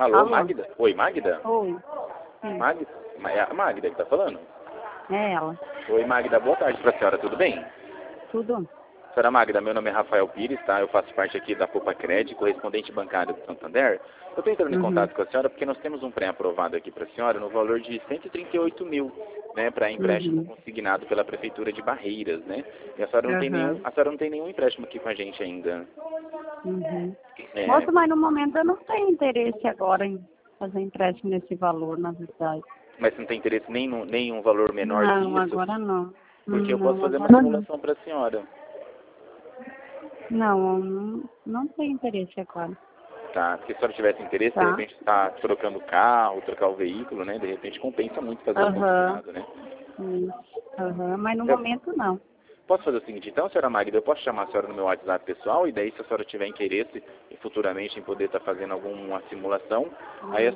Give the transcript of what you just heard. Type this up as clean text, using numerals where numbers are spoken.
Alô, Alô? Magda? Oi, Magda? Oi. Sim. Magda? É a Magda que tá falando? É ela. Oi, Magda, boa tarde pra senhora, tudo bem? Tudo? Senhora Magda, meu nome é Rafael Pires, tá? Eu faço parte aqui da Poupa Cred, correspondente bancário do Santander. Eu estou entrando em Uhum. contato com a senhora porque nós temos um pré-aprovado aqui para a senhora no valor de 138 mil, né? Para empréstimo Uhum. consignado pela Prefeitura de Barreiras, né? E a senhora não tem nenhum, Uhum. a senhora não tem nenhum empréstimo aqui com a gente ainda. Uhum. É, Moço, mas no momento eu não tenho interesse agora em fazer empréstimo nesse valor, na verdade. mas não tem interesse nem em um valor menor que Não, isso, agora não. porque eu posso Não, fazer uma agora não. simulação para a senhora. Não, não tenho interesse agora. Tá, porque se a senhora tivesse interesse, de Tá? repente está trocando o carro, trocar o veículo, né? De repente compensa muito fazer um Aham. consignado, né? Aham. Mas no Eu momento não. posso fazer o seguinte, então, senhora Magda, eu posso chamar a senhora no meu WhatsApp pessoal, e daí se a senhora tiver interesse futuramente em poder estar fazendo alguma simulação, aí a